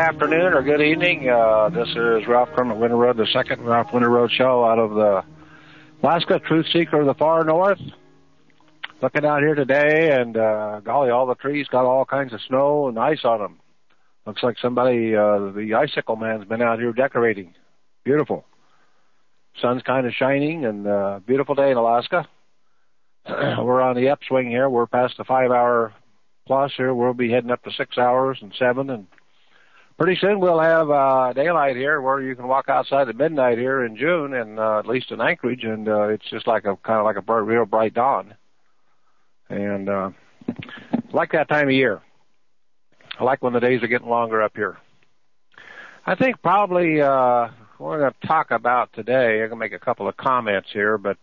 afternoon or good evening. This is Ralph Kermit Winterroad, the second Ralph Winterroad show out of the Alaska Truth Seeker of the Far North. Looking out here today, and golly, all the trees got all kinds of snow and ice on them. Looks like somebody, the icicle man's been out here decorating. Beautiful. Sun's kind of shining, and beautiful day in Alaska. We're on the upswing here. We're past the 5-hour plus here. We'll be heading up to 6 hours and 7, and pretty soon we'll have daylight here where you can walk outside at midnight here in June, and at least in Anchorage, and it's just like a kind of like a real bright dawn. And I like that time of year. I like when the days are getting longer up here. I think probably we're going to talk about today. I'm going to make a couple of comments here, but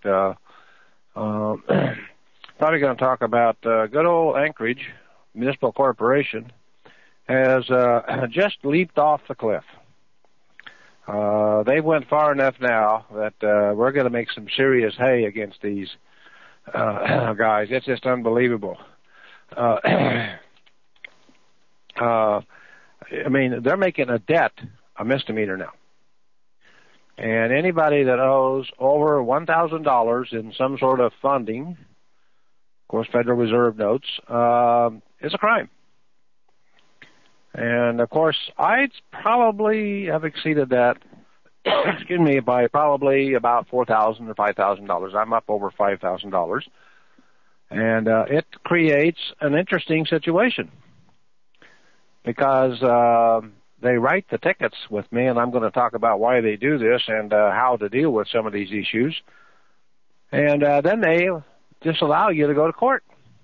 probably going to talk about good old Anchorage Municipal Corporation has just leaped off the cliff. They went far enough now that we're going to make some serious hay against these guys. It's just unbelievable. I mean, they're making a debt a misdemeanor now. And anybody that owes over $1,000 in some sort of funding, of course, Federal Reserve notes, is a crime. And, of course, I'd probably have exceeded that, excuse me, by probably about $4,000 or $5,000. I'm up over $5,000. And it creates an interesting situation because they write the tickets with me, and I'm going to talk about why they do this and how to deal with some of these issues. And then they disallow you to go to court.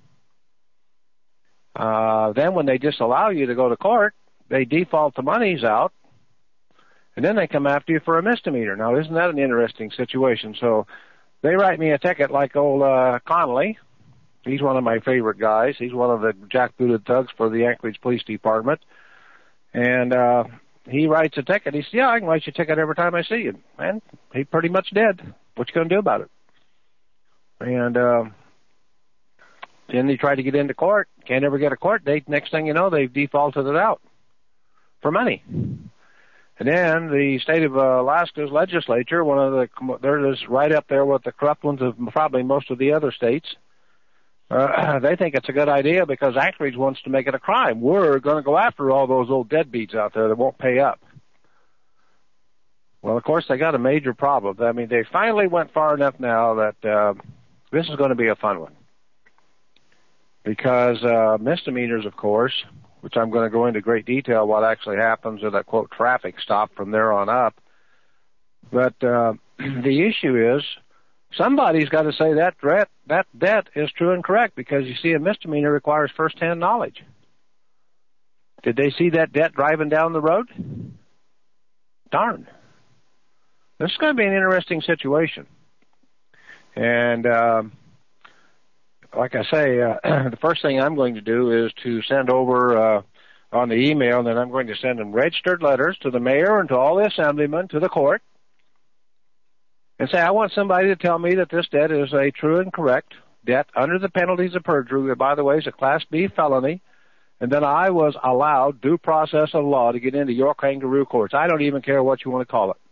Then when they disallow you to go to court, they default the monies out, and then they come after you for a misdemeanor. Now, isn't that an interesting situation? So they write me a ticket like old Connolly. He's one of my favorite guys. He's one of the jackbooted thugs for the Anchorage Police Department. And he writes a ticket. He says, yeah, I can write you a ticket every time I see you. And he pretty much did. What you going to do about it? And then they try to get into court. Can't ever get a court date. Next thing you know, they've defaulted it out for money. And then the state of Alaska's legislature, they're just right up there with the corrupt ones of probably most of the other states. They think it's a good idea because Anchorage wants to make it a crime. We're going to go after all those old deadbeats out there that won't pay up. Well, of course, they got a major problem. I mean, they finally went far enough now that this is going to be a fun one. Because misdemeanors, of course, which I'm going to go into great detail what actually happens with a, quote, traffic stop from there on up. But the issue is somebody's got to say that debt is true and correct because, you see, a misdemeanor requires first-hand knowledge. Did they see that debt driving down the road? Darn. This is going to be an interesting situation. And like I say, the first thing I'm going to do is to send over on the email, and then I'm going to send them registered letters to the mayor and to all the assemblymen, to the court, and say, I want somebody to tell me that this debt is a true and correct debt under the penalties of perjury, which, by the way, is a Class B felony, and then I was allowed due process of law to get into your kangaroo courts. I don't even care what you want to call it.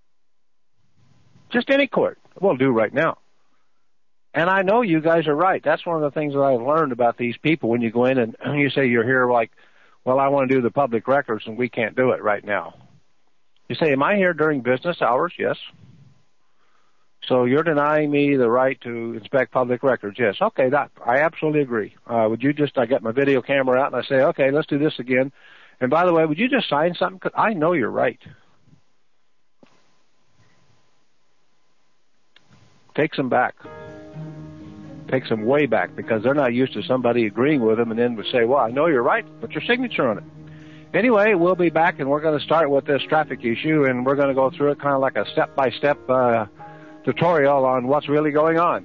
Just any court will do right now. And I know you guys are right. That's one of the things that I've learned about these people when you go in and you say you're here like, well, I want to do the public records and we can't do it right now. You say, am I here during business hours? Yes. So you're denying me the right to inspect public records? Yes. Okay, I absolutely agree. Would you just, I get my video camera out and I say, okay, let's do this again. And by the way, would you just sign something? 'Cause I know you're right. Takes them back. Takes them way back because they're not used to somebody agreeing with them and then would say, well, I know you're right, put your signature on it. Anyway, we'll be back and we're going to start with this traffic issue and we're going to go through it kind of like a step-by-step tutorial on what's really going on.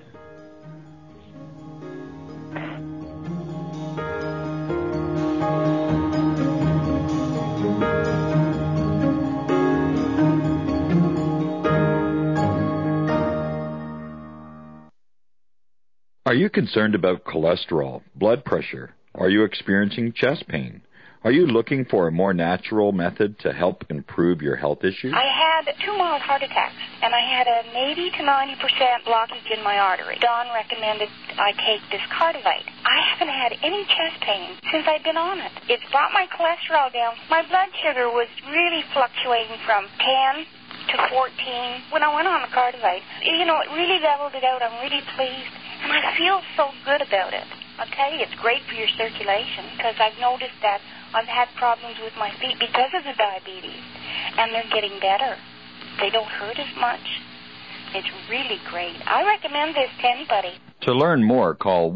Are you concerned about cholesterol, blood pressure? Are you experiencing chest pain? Are you looking for a more natural method to help improve your health issues? I had 2 mild heart attacks, and I had an 80 to 90% blockage in my artery. Don recommended I take this Cardivite. I haven't had any chest pain since I've been on it. It's brought my cholesterol down. My blood sugar was really fluctuating from 10 to 14 when I went on the Cardivite. You know, it really leveled it out. I'm really pleased, and I feel so good about it. I'll tell you, it's great for your circulation, because I've noticed that I've had problems with my feet because of the diabetes, and they're getting better. They don't hurt as much. It's really great. I recommend this to anybody. To learn more, call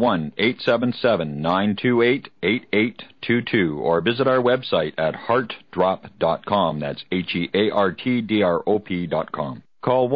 1-877-928-8822 or visit our website at heartdrop.com. That's HEARTDROP.com. Call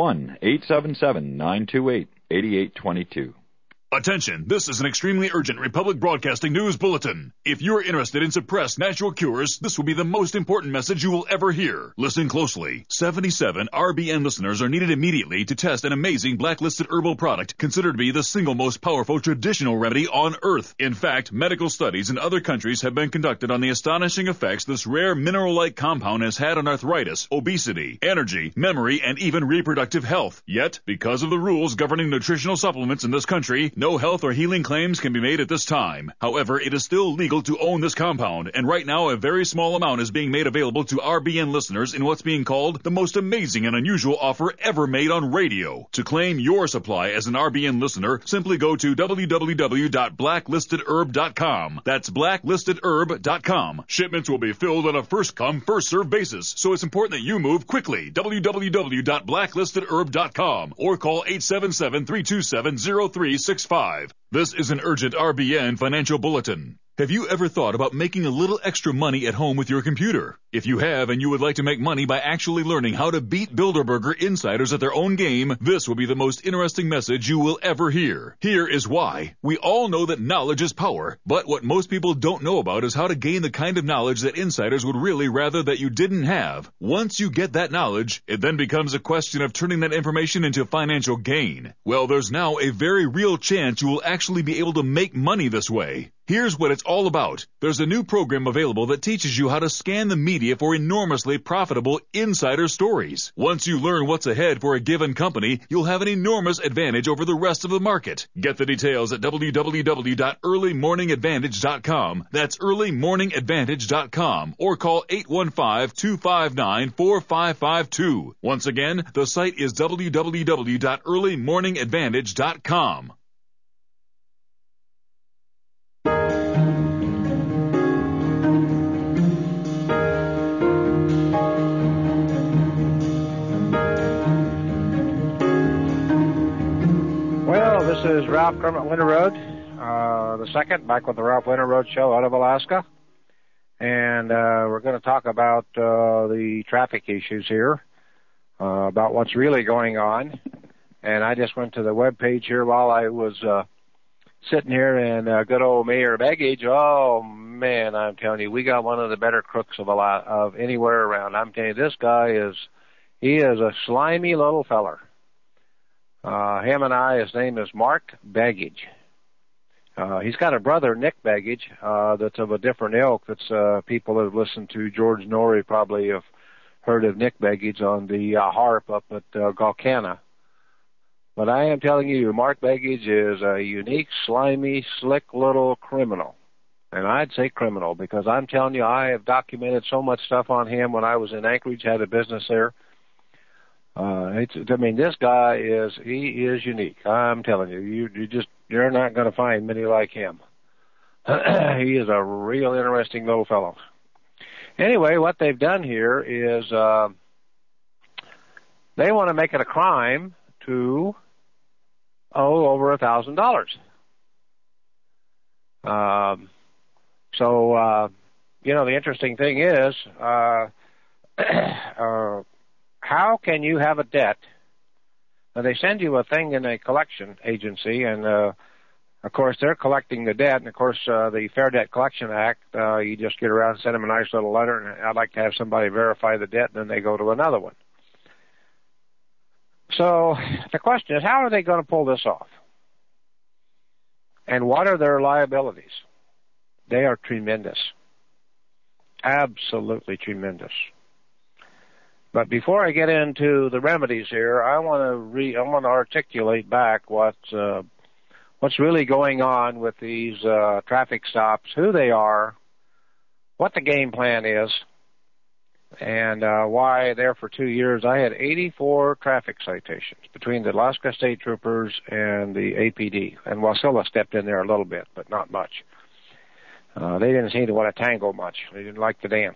1-877-928-8822. Attention, this is an extremely urgent Republic Broadcasting News Bulletin. If you're interested in suppressed natural cures, this will be the most important message you will ever hear. Listen closely. 77 RBN listeners are needed immediately to test an amazing blacklisted herbal product considered to be the single most powerful traditional remedy on Earth. In fact, medical studies in other countries have been conducted on the astonishing effects this rare mineral-like compound has had on arthritis, obesity, energy, memory, and even reproductive health. Yet, because of the rules governing nutritional supplements in this country, no health or healing claims can be made at this time. However, it is still legal to own this compound, and right now a very small amount is being made available to RBN listeners in what's being called the most amazing and unusual offer ever made on radio. To claim your supply as an RBN listener, simply go to www.blacklistedherb.com. That's blacklistedherb.com. Shipments will be filled on a first-come, first-served basis, so it's important that you move quickly. www.blacklistedherb.com or call 877-327-0365. This is an urgent RBN financial bulletin. Have you ever thought about making a little extra money at home with your computer? If you have and you would like to make money by actually learning how to beat Bilderberger insiders at their own game, this will be the most interesting message you will ever hear. Here is why. We all know that knowledge is power, but what most people don't know about is how to gain the kind of knowledge that insiders would really rather that you didn't have. Once you get that knowledge, it then becomes a question of turning that information into financial gain. Well, there's now a very real chance you will actually be able to make money this way. Here's what it's all about. There's a new program available that teaches you how to scan the media for enormously profitable insider stories. Once you learn what's ahead for a given company, you'll have an enormous advantage over the rest of the market. Get the details at www.earlymorningadvantage.com. That's earlymorningadvantage.com or call 815-259-4552. Once again, the site is www.earlymorningadvantage.com. Well, this is Ralph Kermit Winterroad, the second, back with the Ralph Winterroad Show out of Alaska. And we're going to talk about the traffic issues here, about what's really going on. And I just went to the web page here while I was sitting here, and good old Mayor Begich, oh, man, I'm telling you, we got one of the better crooks of anywhere around. I'm telling you, this guy he is a slimy little feller. His name is Mark Begich. He's got a brother, Nick Begich, that's of a different ilk. That's people that have listened to George Norrie probably have heard of Nick Begich on the harp up at Galcana. But I am telling you, Mark Begich is a unique, slimy, slick little criminal. And I'd say criminal because I'm telling you, I have documented so much stuff on him when I was in Anchorage, had a business there. This guy is unique. I'm telling you, you're not going to find many like him. He is a real interesting little fellow. Anyway, what they've done here is they want to make it a crime to owe over $1,000. The interesting thing is, how can you have a debt? Now, they send you a thing in a collection agency, and of course they're collecting the debt. And of course, the Fair Debt Collection Act, you just get around and send them a nice little letter, and I'd like to have somebody verify the debt, and then they go to another one. So the question is, how are they going to pull this off? And what are their liabilities? They are tremendous. Absolutely tremendous. But before I get into the remedies here, I want to articulate back what's really going on with these traffic stops, who they are, what the game plan is, and why there for 2 years I had 84 traffic citations between the Alaska State Troopers and the APD. And Wasilla stepped in there a little bit, but not much. They didn't seem to want to tango much. They didn't like to dance.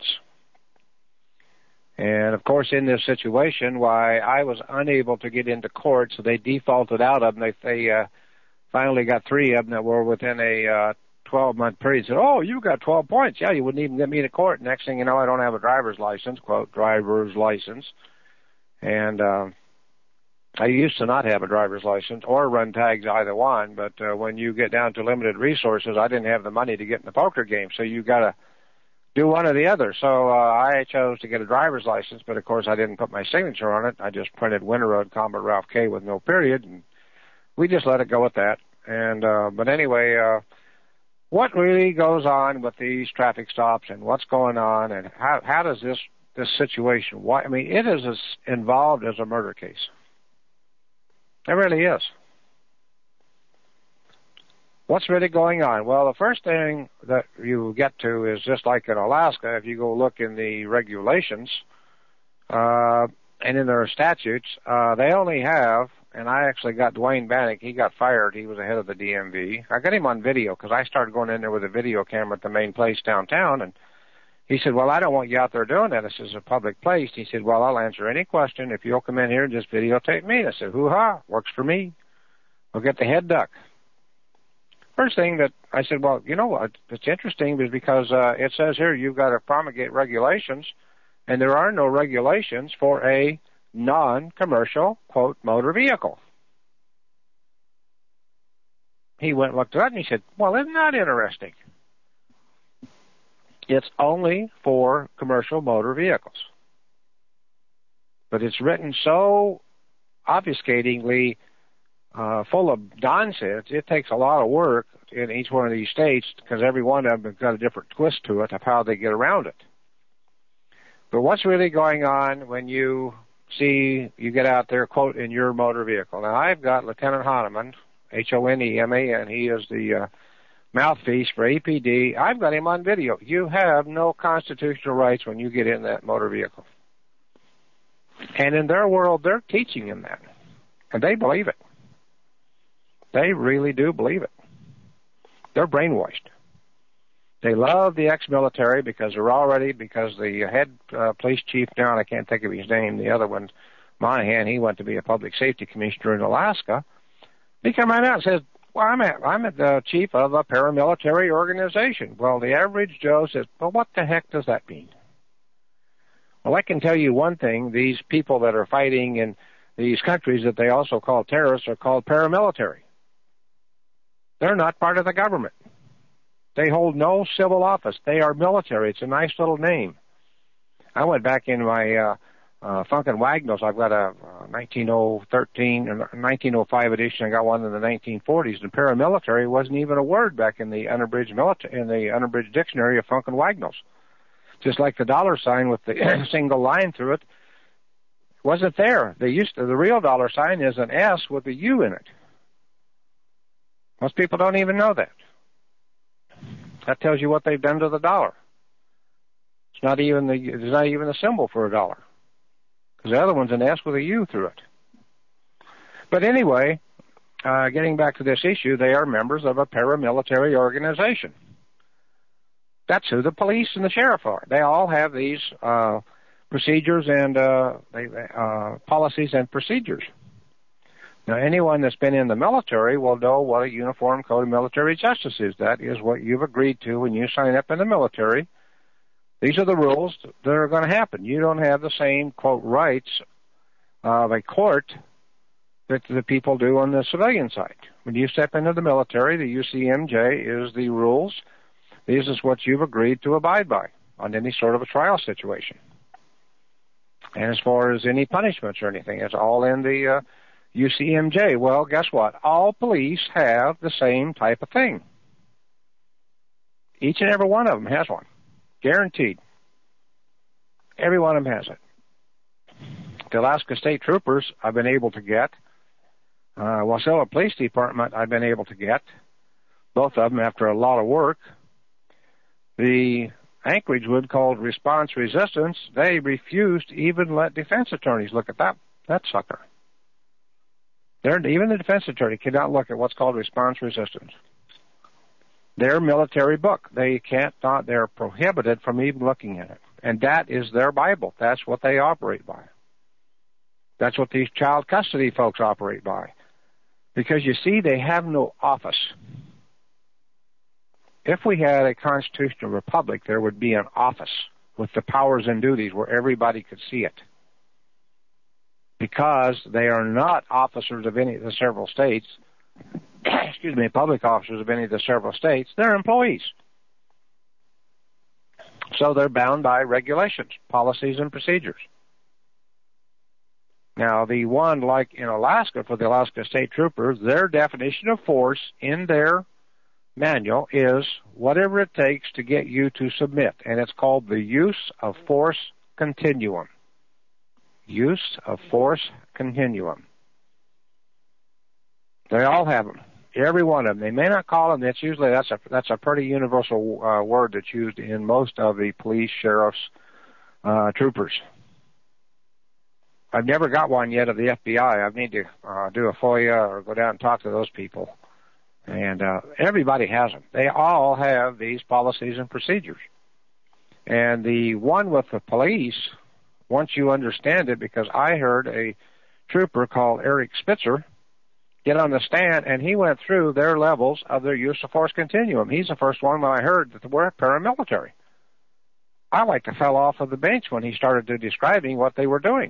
And, of course, in this situation, why I was unable to get into court, so they defaulted out of them. They finally got 3 of them that were within a 12-month period. Said, oh, you got 12 points. Yeah, you wouldn't even get me to court. Next thing you know, I don't have a driver's license, quote, driver's license. And I used to not have a driver's license or run tags, either one. But when you get down to limited resources, I didn't have the money to get in the poker game. So you got to do one or the other. So I chose to get a driver's license, but of course I didn't put my signature on it. I just printed Winter Road, Combat Ralph K with no period, and we just let it go at that. And but anyway, what really goes on with these traffic stops and what's going on, and how does this situation? Why? I mean, it is as involved as a murder case. It really is. What's really going on? Well, the first thing that you get to is just like in Alaska, if you go look in the regulations and in their statutes, they only have, and I actually got Dwayne Bannock, he got fired, he was the head of the DMV. I got him on video because I started going in there with a video camera at the main place downtown, and he said, well, I don't want you out there doing that. This is a public place. He said, well, I'll answer any question if you'll come in here and just videotape me. I said, hoo-ha, works for me. We'll get the head duck. First thing that I said, well, you know what, it's interesting is because it says here you've got to promulgate regulations, and there are no regulations for a non-commercial, quote, motor vehicle. He went and looked at it, and he said, well, isn't that interesting? It's only for commercial motor vehicles. But it's written so obfuscatingly full of nonsense. It takes a lot of work in each one of these states because every one of them has got a different twist to it of how they get around it. But what's really going on when you get out there, quote, in your motor vehicle? Now, I've got Lieutenant Honeman, H-O-N-E-M-A-N. He is the mouthpiece for APD. I've got him on video. You have no constitutional rights when you get in that motor vehicle. And in their world, they're teaching him that. And they believe it. They really do believe it. They're brainwashed. They love the ex-military because the head police chief now, and I can't think of his name, the other one, Monahan, he went to be a public safety commissioner in Alaska. He came right out and says, well, I'm the chief of a paramilitary organization. Well, the average Joe says, well, what the heck does that mean? Well, I can tell you one thing. These people that are fighting in these countries that they also call terrorists are called paramilitary. They're not part of the government. They hold no civil office. They are military. It's a nice little name. I went back in my Funkin' Wagnalls. I've got a 1913 and 1905 edition. I got one in the 1940s. And paramilitary wasn't even a word back in the unabridged dictionary of Funkin' Wagnalls. Just like the dollar sign with the single line through it wasn't there. The real dollar sign is an S with a U in it. Most people don't even know that. That tells you what they've done to the dollar. It's not even a symbol for a dollar, because the other one's an S with a U through it. But anyway, getting back to this issue, they are members of a paramilitary organization. That's who the police and the sheriff are. They all have these procedures and policies and procedures. Now, anyone that's been in the military will know what a Uniform Code of Military Justice is. That is what you've agreed to when you sign up in the military. These are the rules that are going to happen. You don't have the same, quote, rights of a court that the people do on the civilian side. When you step into the military, the UCMJ is the rules. This is what you've agreed to abide by on any sort of a trial situation. And as far as any punishments or anything, it's all in the UCMJ. Well, guess what? All police have the same type of thing. Each and every one of them has one. Guaranteed. Every one of them has it. The Alaska State Troopers I've been able to get. Wasilla Police Department I've been able to get. Both of them after a lot of work. The Anchorage one called Response Resistance, they refused to even let defense attorneys look at that sucker. Even the defense attorney cannot look at what's called Response Resistance. Their military book. They're prohibited from even looking at it. And that is their Bible. That's what they operate by. That's what these child custody folks operate by. Because you see, they have no office. If we had a constitutional republic, there would be an office with the powers and duties where everybody could see it. Because they are not officers of any of the several states, public officers of any of the several states, they're employees. So they're bound by regulations, policies, and procedures. Now, the one like in Alaska for the Alaska State Troopers, their definition of force in their manual is whatever it takes to get you to submit, and it's called the use of force continuum. Use of force continuum. They all have them. Every one of them. They may not call them. That's a pretty universal word that's used in most of the police, sheriffs, troopers. I've never got one yet of the FBI. I need to do a FOIA or go down and talk to those people. And everybody has them. They all have these policies and procedures. And the one with the police, once you understand it, because I heard a trooper called Eric Spitzer get on the stand, and he went through their levels of their use of force continuum. He's the first one when I heard that they were paramilitary. I like to fell off of the bench when he started to describing what they were doing.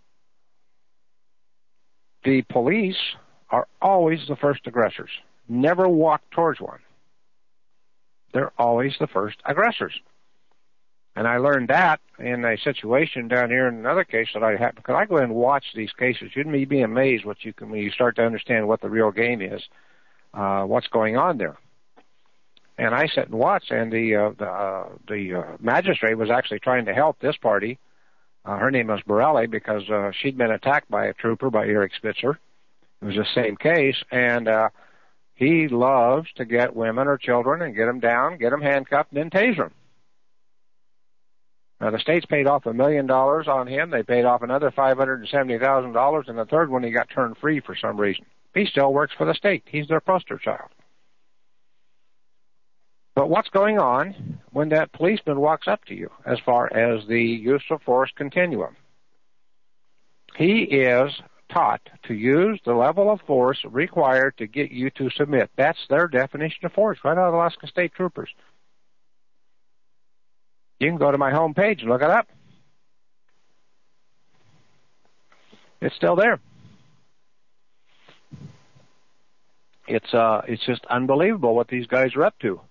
The police are always the first aggressors. Never walk towards one. They're always the first aggressors. And I learned that in a situation down here in another case that I had, because I go in and watch these cases. You'd be amazed when you start to understand what the real game is, what's going on there. And I sat and watched, and the magistrate was actually trying to help this party. Her name was Borelli, because she'd been attacked by a trooper, by Eric Spitzer. It was the same case, and he loves to get women or children and get them down, get them handcuffed, and then tase them. Now, the state's paid off $1 million on him. They paid off another $570,000, and the third one he got turned free for some reason. He still works for the state. He's their poster child. But what's going on when that policeman walks up to you as far as the use of force continuum? He is taught to use the level of force required to get you to submit. That's their definition of force, right out of Alaska State Troopers. You can go to my home page and look it up. It's still there. It's just unbelievable what these guys are up to.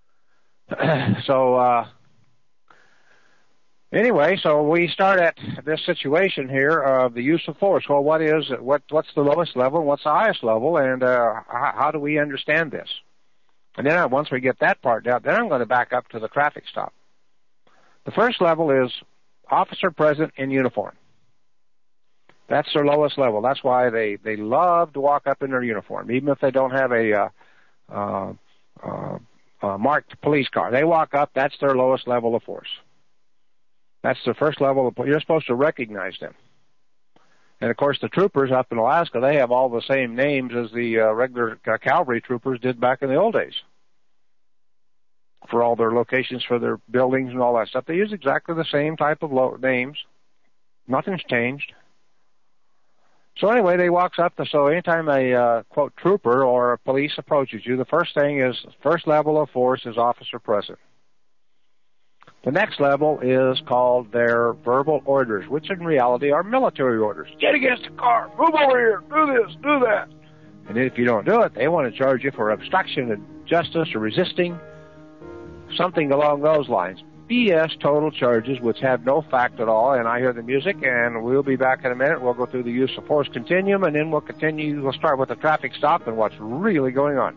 Anyway, so we start at this situation here of the use of force. Well, what's the lowest level, what's the highest level, and how do we understand this? And then once we get that part down, then I'm going to back up to the traffic stop. The first level is officer present in uniform. That's their lowest level. That's why they love to walk up in their uniform, even if they don't have a marked police car. They walk up. That's their lowest level of force. That's the first level of. You're supposed to recognize them. And of course, the troopers up in Alaska, they have all the same names as the regular cavalry troopers did back in the old days. For all their locations, for their buildings and all that stuff. They use exactly the same type of names. Nothing's changed. So anyway, they walks up. So anytime a, quote, trooper or a police approaches you, the first level of force is officer present. The next level is called their verbal orders, which in reality are military orders. Get against the car, move over here, do this, do that. And if you don't do it, they want to charge you for obstruction of justice or resisting, something along those lines. BS total charges which have no fact at all. And I hear the music, and we'll be back in a minute. We'll go through the use of force continuum, and then we'll continue. We'll start with the traffic stop and what's really going on.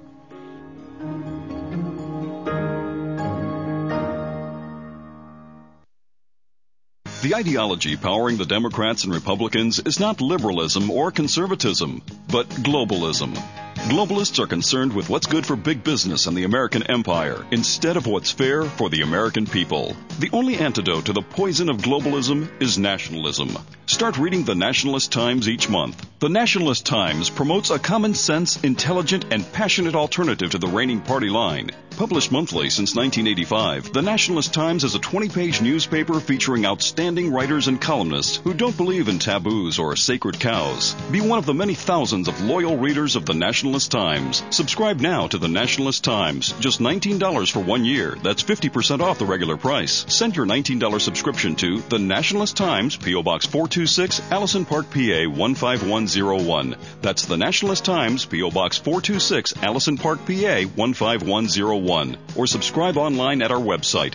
The ideology powering the Democrats and Republicans is not liberalism or conservatism, but globalism. Globalists are concerned with what's good for big business and the American empire instead of what's fair for the American people. The only antidote to the poison of globalism is nationalism. Start reading the Nationalist Times each month. The Nationalist Times promotes a common sense, intelligent, and passionate alternative to the reigning party line. Published monthly since 1985, the Nationalist Times is a 20-page newspaper featuring outstanding writers and columnists who don't believe in taboos or sacred cows. Be one of the many thousands of loyal readers of the Nationalist Times. Subscribe now to the Nationalist Times. Just $19 for 1 year. That's 50% off the regular price. Send your $19 subscription to the Nationalist Times, P.O. Box 426, Allison Park, PA 15101. That's the Nationalist Times, P.O. Box 426, Allison Park, PA 15101. Or subscribe online at our website,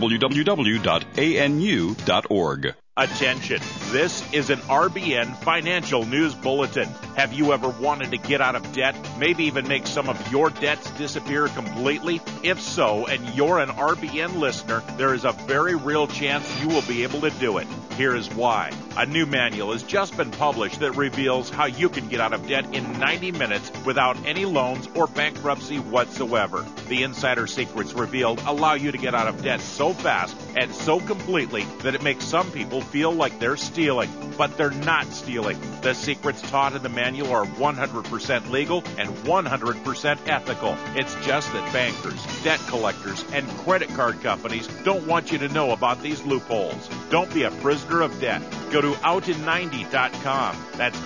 www.anu.org. Attention, this is an RBN Financial News Bulletin. Have you ever wanted to get out of debt, maybe even make some of your debts disappear completely? If so, and you're an RBN listener, there is a very real chance you will be able to do it. Here is why. A new manual has just been published that reveals how you can get out of debt in 90 minutes without any loans or bankruptcy whatsoever. The insider secrets revealed allow you to get out of debt so fast and so completely that it makes some people feel like they're stealing, but they're not stealing. The secrets taught in the manual are 100% legal and 100% ethical. It's just that bankers, debt collectors, and credit card companies don't want you to know about these loopholes. Don't be a prisoner of debt. Go to outin90.com. That's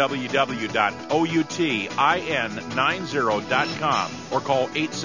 www.outin90.com or call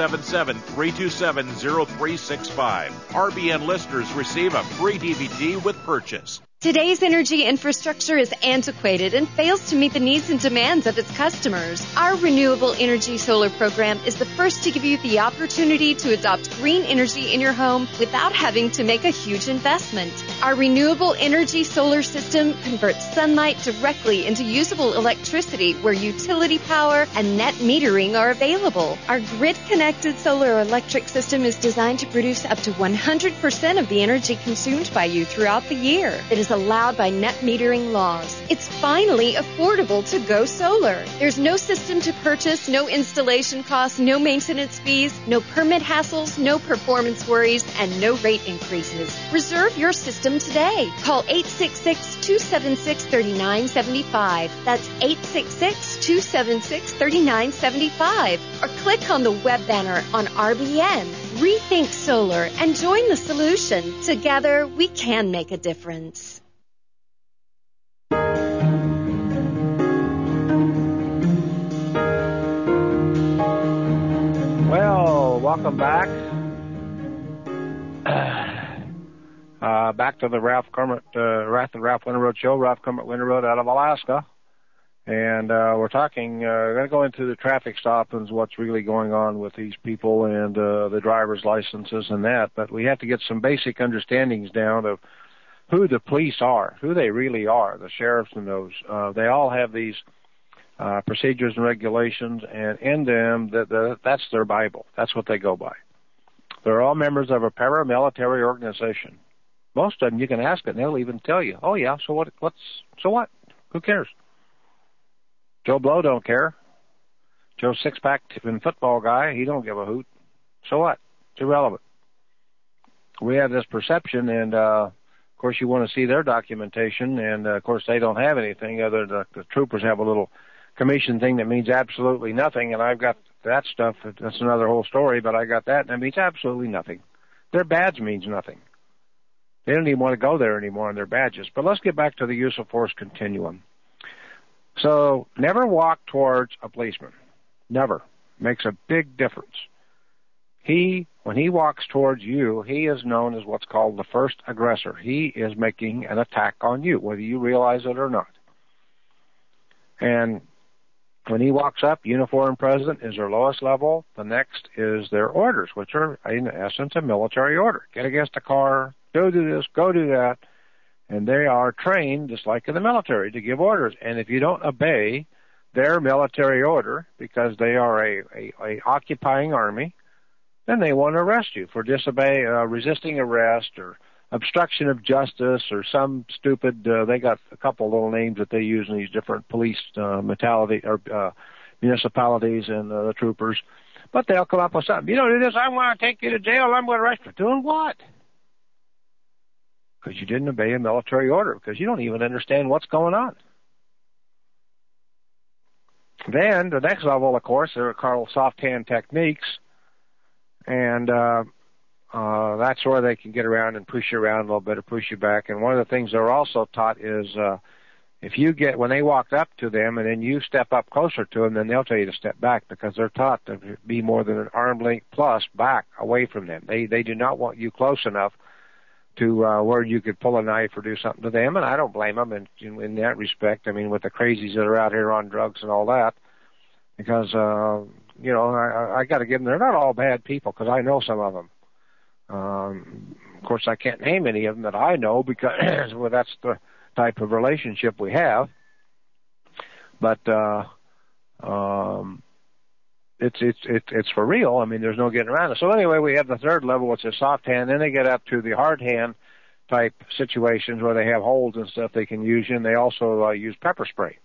877-327-0365. RBN listeners receive a free DVD with purchase. Today's energy infrastructure is antiquated and fails to meet the needs and demands of its customers. Our Renewable Energy Solar program is the first to give you the opportunity to adopt green energy in your home without having to make a huge investment. Our Renewable Energy Solar system converts sunlight directly into usable electricity where utility power and net metering are available. Our grid-connected solar electric system is designed to produce up to 100% of the energy consumed by you throughout the year. It is allowed by net metering laws. It's finally affordable to go solar. There's no system to purchase, no installation costs, no maintenance fees, no permit hassles, no performance worries, and no rate increases. Reserve your system today. Call 866-276-3975. That's 866-276-3975. Or click on the web banner on RBN. Rethink Solar and join the solution. Together, we can make a difference. Well, welcome back. Back to the Ralph Winterroad Show. Ralph Kermit Winterroad out of Alaska. And we're talking, going to go into the traffic stop and what's really going on with these people and the driver's licenses and that. But we have to get some basic understandings down of who the police are, who they really are, the sheriffs and those. They all have these procedures and regulations, and in them, that's their Bible. That's what they go by. They're all members of a paramilitary organization. Most of them, you can ask it, and they'll even tell you, oh, yeah, so what? So what? Who cares? Joe Blow don't care. Joe Six-Pack and football guy, he don't give a hoot. So what? It's irrelevant. We have this perception, and, of course, you want to see their documentation, and, of course, they don't have anything other than the troopers have a little commission thing that means absolutely nothing, and I've got that stuff. That's another whole story, but I got that, and it means absolutely nothing. Their badge means nothing. They don't even want to go there anymore in their badges. But let's get back to the use of force continuum. So never walk towards a policeman. Never. Makes a big difference. When he walks towards you, he is known as what's called the first aggressor. He is making an attack on you, whether you realize it or not. And when he walks up, uniform present is their lowest level. The next is their orders, which are, in essence, a military order. Get against a car, go do this, go do that. And they are trained, just like in the military, to give orders. And if you don't obey their military order, because they are a occupying army, then they want to arrest you for resisting arrest or obstruction of justice or some stupid, they got a couple little names that they use in these different police municipalities and the troopers. But they'll come up with something. You don't do this, I want to take you to jail, I'm going to arrest you. Doing what? Because you didn't obey a military order, because you don't even understand what's going on. Then the next level, of course, are called soft hand techniques, and that's where they can get around and push you around a little bit or push you back. And one of the things they're also taught is when they walk up to them and then you step up closer to them, then they'll tell you to step back, because they're taught to be more than an arm length plus back away from them. They do not want you close enough to where you could pull a knife or do something to them, and I don't blame them in that respect. I mean, with the crazies that are out here on drugs and all that, because, I got to give them, they're not all bad people, because I know some of them. Of course, I can't name any of them that I know, because well, that's the type of relationship we have. But it's for real. I mean, there's no getting around it. So anyway, we have the third level, which is soft hand. Then they get up to the hard hand type situations where they have holds and stuff they can use, and they also use pepper spray.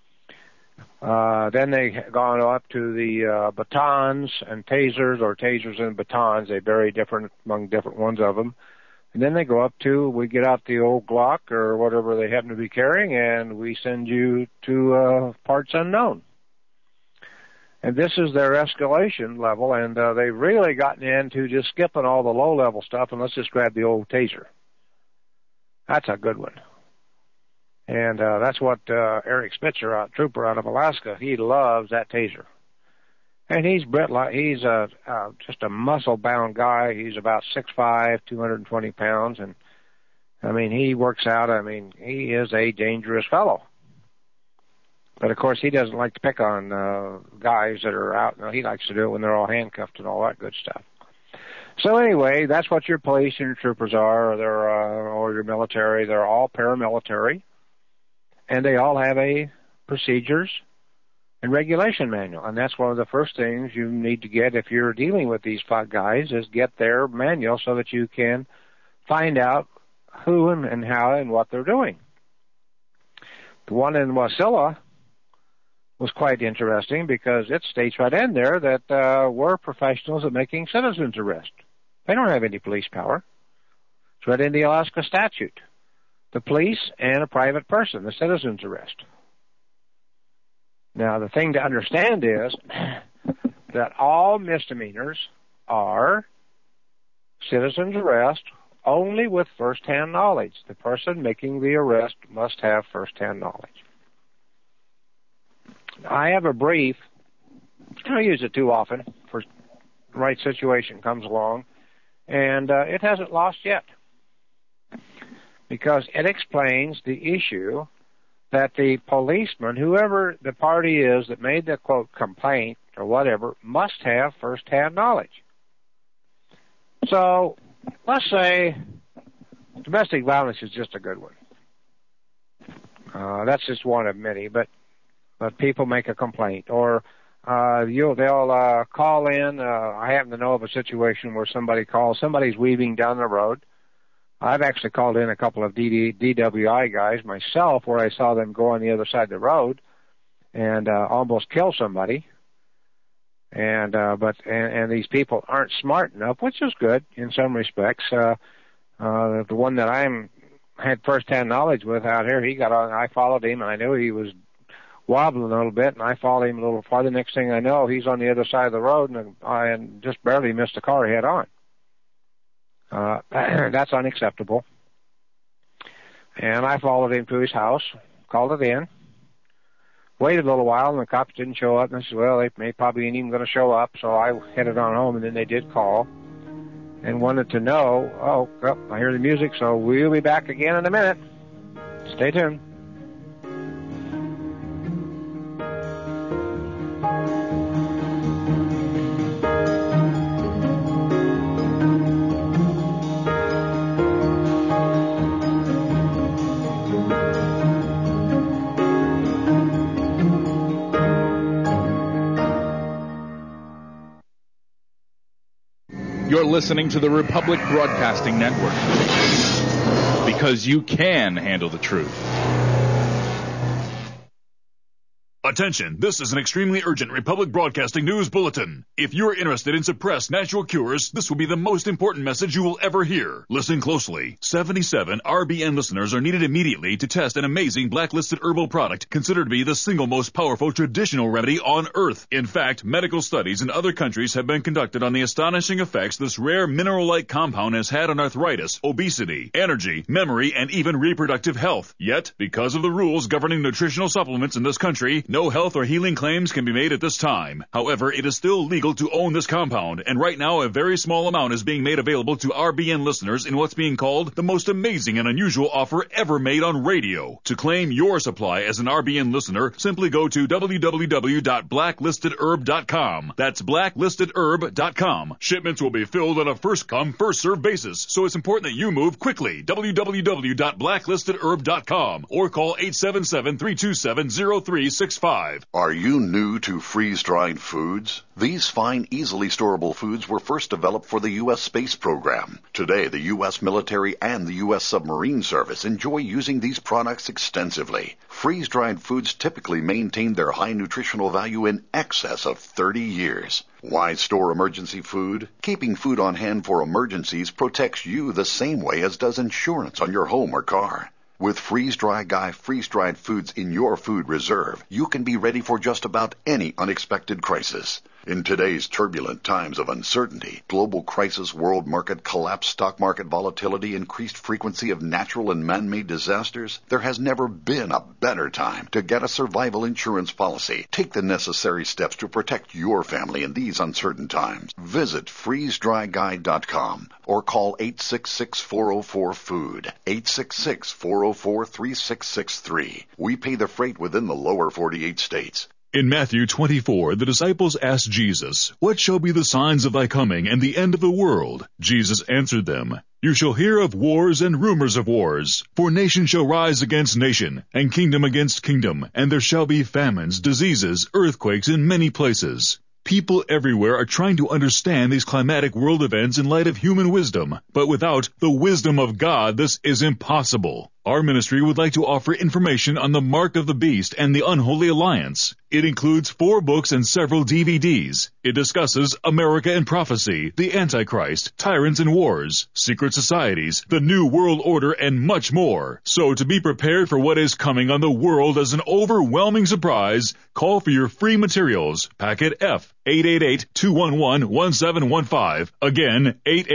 Then they gone up to the batons and tasers, or tasers and batons. They vary different among different ones of them. And then they go up to, we get out the old Glock or whatever they happen to be carrying, and we send you to parts unknown. And this is their escalation level, and they've really gotten into just skipping all the low-level stuff, and let's just grab the old taser. That's a good one. And that's what Eric Spitzer, trooper out of Alaska, he loves that taser. And he's just a muscle-bound guy. He's about 6'5", 220 pounds, and, I mean, he works out. I mean, he is a dangerous fellow. But, of course, he doesn't like to pick on guys that are out. No, he likes to do it when they're all handcuffed and all that good stuff. So, anyway, that's what your police and your troopers are, or your military. They're all paramilitary, and they all have a procedures and regulation manual. And that's one of the first things you need to get if you're dealing with these five guys, is get their manual so that you can find out who and how and what they're doing. The one in Wasilla was quite interesting, because it states right in there that we're professionals at making citizens arrest. They don't have any police power. It's right in the Alaska statute. The police and a private person, the citizen's arrest. Now, the thing to understand is that all misdemeanors are citizen's arrest only with first-hand knowledge. The person making the arrest must have first-hand knowledge. I have a brief. I don't use it too often for the right situation comes along, and it hasn't lost yet, because it explains the issue that the policeman, whoever the party is that made the, quote, complaint or whatever, must have first-hand knowledge. So let's say domestic violence is just a good one. That's just one of many, but people make a complaint, or they'll call in. I happen to know of a situation where somebody's weaving down the road. I've actually called in a couple of DWI guys myself, where I saw them go on the other side of the road and almost kill somebody. And these people aren't smart enough, which is good in some respects. The one that had first-hand knowledge with out here, he got on. I followed him, and I knew he was wobbling a little bit, and I followed him a little farther. Next thing I know, he's on the other side of the road, and I just barely missed the car head on. That's unacceptable. And I followed him to his house, called it in, waited a little while, and the cops didn't show up. And I said, well, they probably ain't even going to show up. So I headed on home, and then they did call and wanted to know, I hear the music, so we'll be back again in a minute. Stay tuned. You're listening to the Republic Broadcasting Network, because you can handle the truth. Attention, this is an extremely urgent Republic Broadcasting News Bulletin. If you're interested in suppressed natural cures, this will be the most important message you will ever hear. Listen closely. 77 RBN listeners are needed immediately to test an amazing blacklisted herbal product considered to be the single most powerful traditional remedy on Earth. In fact, medical studies in other countries have been conducted on the astonishing effects this rare mineral-like compound has had on arthritis, obesity, energy, memory, and even reproductive health. Yet, because of the rules governing nutritional supplements in this country, no health or healing claims can be made at this time. However, it is still legal to own this compound, and right now a very small amount is being made available to RBN listeners in what's being called the most amazing and unusual offer ever made on radio. To claim your supply as an RBN listener, simply go to www.blacklistedherb.com. That's blacklistedherb.com. Shipments will be filled on a first-come, first-served basis, so it's important that you move quickly. www.blacklistedherb.com or call 877-327-0365. Are you new to freeze-dried foods? These fine, easily storable foods were first developed for the U.S. space program. Today, the U.S. military and the U.S. submarine service enjoy using these products extensively. Freeze-dried foods typically maintain their high nutritional value in excess of 30 years. Why store emergency food? Keeping food on hand for emergencies protects you the same way as does insurance on your home or car. With Freeze-Dry Guy freeze-dried foods in your food reserve, you can be ready for just about any unexpected crisis. In today's turbulent times of uncertainty, global crisis, world market collapse, stock market volatility, increased frequency of natural and man-made disasters, there has never been a better time to get a survival insurance policy. Take the necessary steps to protect your family in these uncertain times. Visit freezedryguy.com or call 866-404-FOOD, 866-404-3663. We pay the freight within the lower 48 states. In Matthew 24, the disciples asked Jesus, "What shall be the signs of thy coming and the end of the world?" Jesus answered them, "You shall hear of wars and rumors of wars. For nation shall rise against nation, and kingdom against kingdom, and there shall be famines, diseases, earthquakes in many places." People everywhere are trying to understand these climatic world events in light of human wisdom, but without the wisdom of God, this is impossible. Our ministry would like to offer information on the Mark of the Beast and the Unholy Alliance. It includes 4 books and several DVDs. It discusses America and Prophecy, the Antichrist, Tyrants and Wars, Secret Societies, the New World Order, and much more. So to be prepared for what is coming on the world as an overwhelming surprise, call for your free materials. Packet F, 888-211-1715. Again,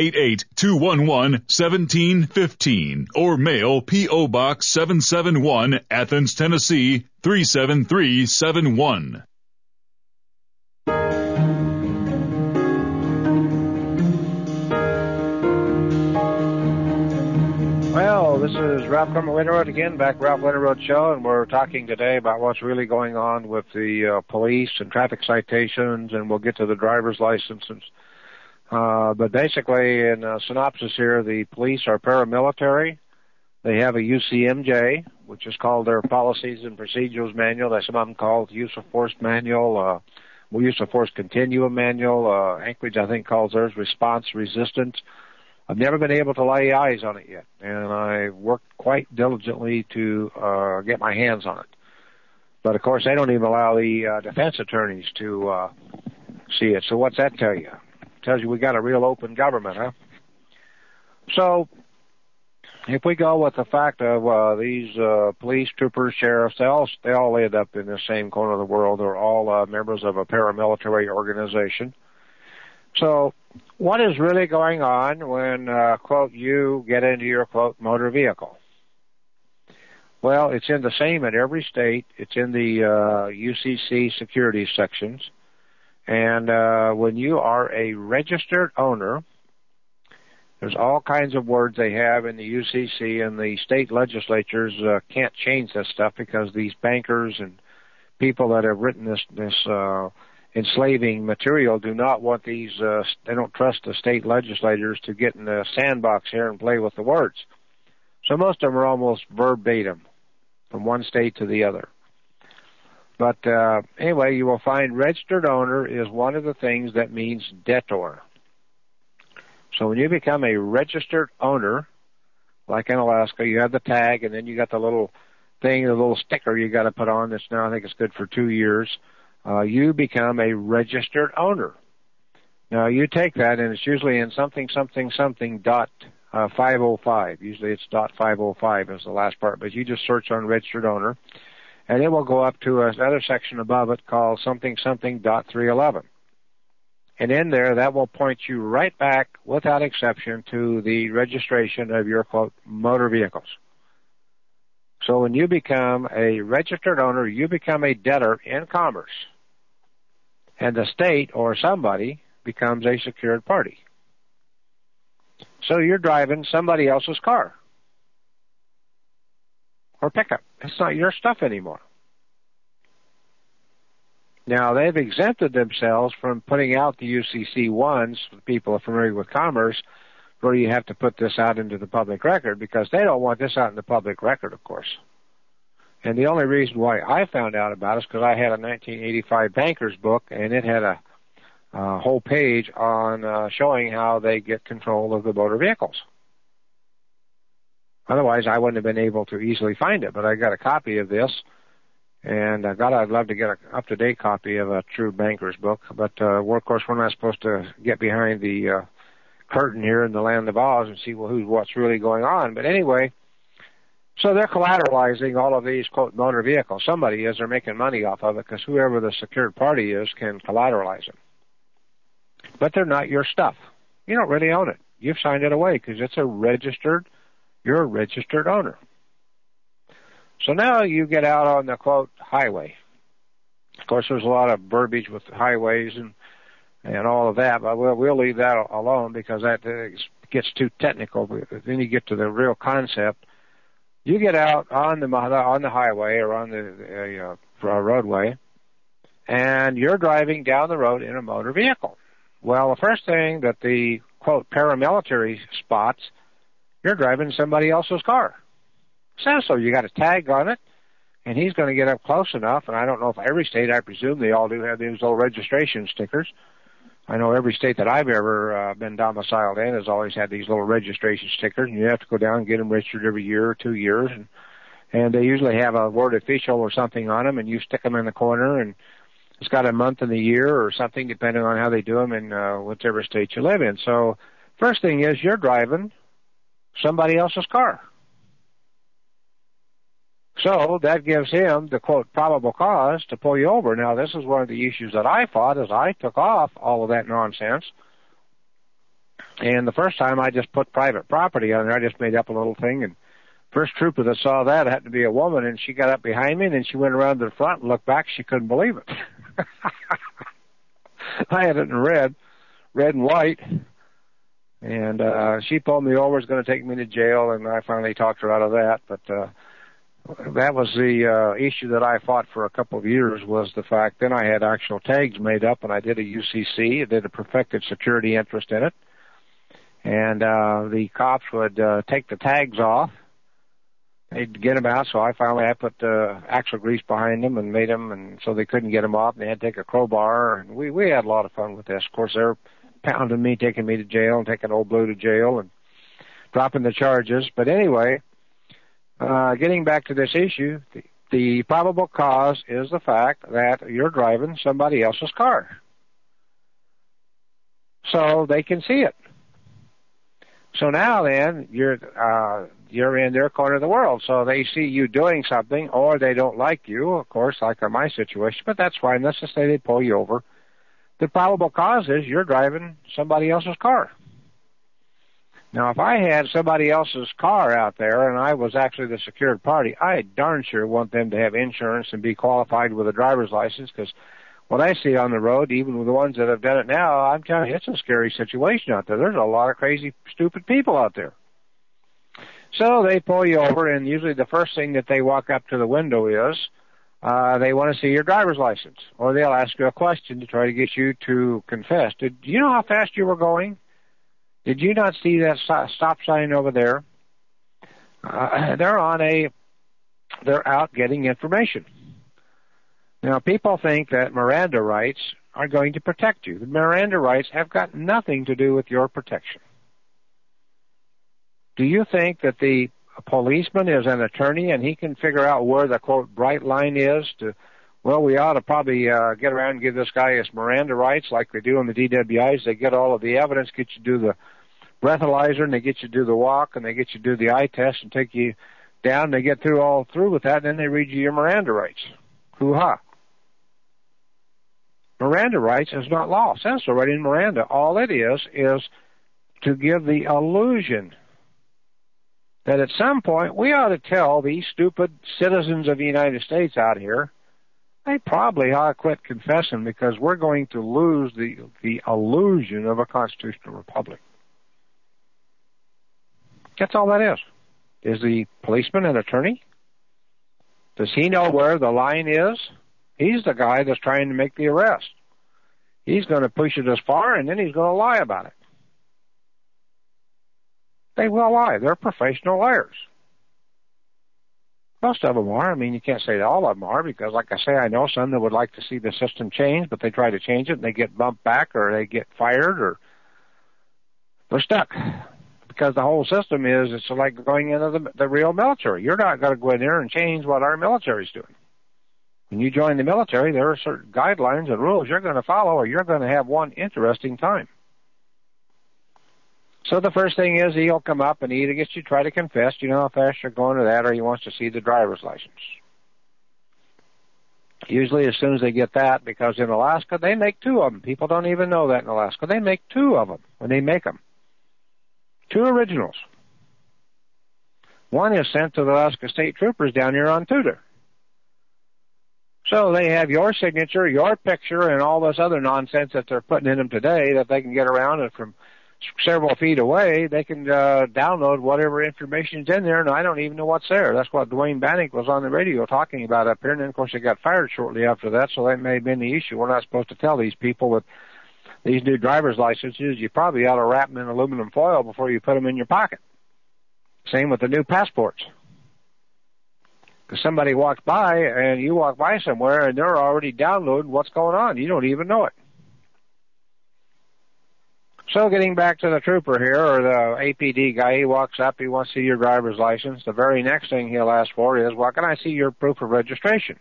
888-211-1715. Or mail P.O. Box 771, Athens, Tennessee, 37371. Well, this is Ralph Kermit Winterroad again, back Ralph Winterroad Show, and we're talking today about what's really going on with the police and traffic citations, and we'll get to the driver's licenses. But basically, in a synopsis here, the police are paramilitary. They have a UCMJ, which is called their Policies and Procedures Manual. That's some of them called Use of Force Manual, Use of Force Continuum Manual. Anchorage, I think, calls theirs Response Resistance. I've never been able to lay eyes on it yet, and I've worked quite diligently to get my hands on it. But, of course, they don't even allow the defense attorneys to see it. So what's that tell you? It tells you we got a real open government, huh? So if we go with the fact of these police, troopers, sheriffs, they all end up in the same corner of the world. They're all members of a paramilitary organization. So what is really going on when, quote, you get into your, quote, motor vehicle? Well, it's in the same in every state. It's in the UCC security sections. And when you are a registered owner, there's all kinds of words they have in the UCC, and the state legislatures can't change this stuff because these bankers and people that have written this enslaving material do not want these, they don't trust the state legislators to get in the sandbox here and play with the words. So most of them are almost verbatim from one state to the other. But anyway, you will find registered owner is one of the things that means debtor. So when you become a registered owner, like in Alaska, you have the tag, and then you got the little thing, the little sticker you got to put on that's now, I think it's good for 2 years. You become a registered owner. Now, you take that, and it's usually in something dot 505. Usually it's dot 505 is the last part, but you just search on registered owner, and it will go up to another section above it called something dot 311. And in there, that will point you right back, without exception, to the registration of your, quote, motor vehicles. So when you become a registered owner, you become a debtor in commerce. And the state or somebody becomes a secured party. So you're driving somebody else's car or pickup. It's not your stuff anymore. Now, they've exempted themselves from putting out the UCC ones, for people are familiar with commerce, where you have to put this out into the public record, because they don't want this out in the public record, of course. And the only reason why I found out about it is because I had a 1985 banker's book, and it had a whole page on showing how they get control of the motor vehicles. Otherwise, I wouldn't have been able to easily find it, but I got a copy of this, and I'd love to get an up-to-date copy of a true banker's book, but of course, we're not supposed to get behind the curtain here in the land of Oz and see what's really going on. But anyway, so they're collateralizing all of these, quote, motor vehicles. Somebody is. They're making money off of it, because whoever the secured party is can collateralize it. But they're not your stuff. You don't really own it. You've signed it away because you're a registered owner. So now you get out on the, quote, highway. Of course, there's a lot of verbiage with highways and all of that, but we'll leave that alone because that gets too technical. Then you get to the real concept. You get out on the highway or on the roadway, and you're driving down the road in a motor vehicle. Well, the first thing that the, quote, paramilitary spots, you're driving somebody else's car. So you got a tag on it, and he's going to get up close enough, and I don't know if every state, I presume they all do have these little registration stickers. I know every state that I've ever been domiciled in has always had these little registration stickers, and you have to go down and get them registered every year or 2 years, and they usually have a word official or something on them, and you stick them in the corner, and it's got a month in the year or something, depending on how they do them in whichever state you live in. So first thing is you're driving somebody else's car. So that gives him the, quote, probable cause to pull you over. Now, this is one of the issues that I fought as I took off all of that nonsense. And the first time I just put private property on there. I just made up a little thing. And first trooper that saw that happened to be a woman, and she got up behind me, and then she went around to the front and looked back. She couldn't believe it. I had it in red and white. And she pulled me over, was going to take me to jail, and I finally talked her out of that. But that was the issue that I fought for a couple of years, was the fact then I had actual tags made up, and I did a UCC. I did a perfected security interest in it. And the cops would take the tags off. They'd get them out, so I put axle grease behind them and made them, and so they couldn't get them off, and they had to take a crowbar. And we had a lot of fun with this. Of course, they're pounding me, taking me to jail, and taking Old Blue to jail, and dropping the charges. But anyway, getting back to this issue, the probable cause is the fact that you're driving somebody else's car. So they can see it. So now then, you're in their corner of the world. So they see you doing something, or they don't like you, of course, like in my situation, but that's fine. Let's just say they pull you over. The probable cause is you're driving somebody else's car. Now, if I had somebody else's car out there and I was actually the secured party, I darn sure want them to have insurance and be qualified with a driver's license, because what I see on the road, even with the ones that have done it now, I'm telling you, it's a scary situation out there. There's a lot of crazy, stupid people out there. So they pull you over, and usually the first thing that they walk up to the window is they want to see your driver's license, or they'll ask you a question to try to get you to confess. Do you know how fast you were going? Did you not see that stop sign over there? They're out getting information. Now, people think that Miranda rights are going to protect you. The Miranda rights have got nothing to do with your protection. Do you think that the policeman is an attorney and he can figure out where the, quote, bright line is to, well, we ought to probably get around and give this guy his Miranda rights like they do in the DWIs. They get all of the evidence, get you to do the breathalyzer, and they get you to do the walk, and they get you to do the eye test and take you down. They get all through with that, and then they read you your Miranda rights. Hoo-ha. Miranda rights is not law. It says so right in Miranda. All it is to give the illusion that at some point we ought to tell these stupid citizens of the United States out here they probably ought to quit confessing because we're going to lose the illusion of a constitutional republic. That's all that is. Is the policeman an attorney? Does he know where the line is? He's the guy that's trying to make the arrest. He's going to push it as far, and then he's going to lie about it. They will lie. They're professional liars. Most of them are. I mean, you can't say that all of them are because, like I say, I know some that would like to see the system change, but they try to change it, and they get bumped back, or they get fired, or they're stuck. Because the whole system it's like going into the real military. You're not going to go in there and change what our military's doing. When you join the military, there are certain guidelines and rules you're going to follow, or you're going to have one interesting time. So the first thing is he'll come up and either gets you to try to confess, you know how fast you're going to that, or he wants to see the driver's license. Usually as soon as they get that, because in Alaska they make two of them. People don't even know that in Alaska. They make two of them when they make them. Two originals. One is sent to the Alaska State Troopers down here on Tudor. So they have your signature, your picture, and all this other nonsense that they're putting in them today that they can get around, and from several feet away, they can download whatever information's in there, and I don't even know what's there. That's what Dwayne Bannock was on the radio talking about up here, and then, of course, they got fired shortly after that, so that may have been the issue. We're not supposed to tell these people that these new driver's licenses, you probably ought to wrap them in aluminum foil before you put them in your pocket. Same with the new passports. Because somebody walks by, and you walk by somewhere, and they're already downloading what's going on. You don't even know it. So getting back to the trooper here, or the APD guy, he walks up, he wants to see your driver's license. The very next thing he'll ask for is, well, can I see your proof of registration?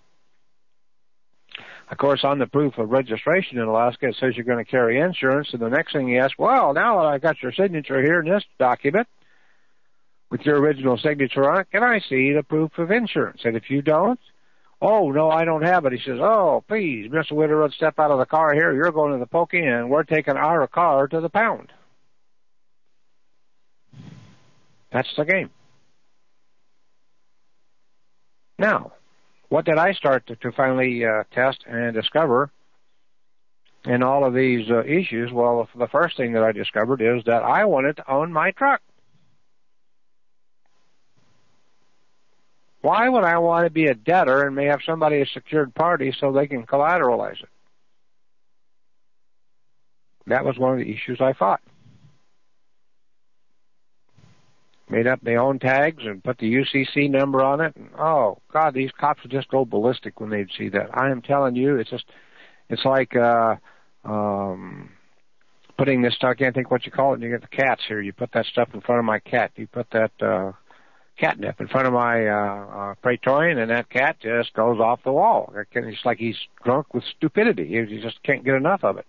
Of course, on the proof of registration in Alaska, it says you're going to carry insurance, and the next thing he asks, well, now that I got your signature here in this document, with your original signature on it, can I see the proof of insurance? And if you don't, oh, no, I don't have it. He says, oh, please, Mr. Winterud, step out of the car here. You're going to the pokey, and we're taking our car to the pound. That's the game. Now, what did I start to finally test and discover in all of these issues? Well, the first thing that I discovered is that I wanted to own my truck. Why would I want to be a debtor and may have somebody a secured party so they can collateralize it? That was one of the issues I fought. Made up my own tags and put the UCC number on it. And, oh, God, these cops would just go ballistic when they'd see that. I am telling you, it's like putting this stuff, I can't think what you call it, and you get the cats here. You put that stuff in front of my cat. You put that catnip in front of my Praetorian, and that cat just goes off the wall. It's like he's drunk with stupidity. He just can't get enough of it.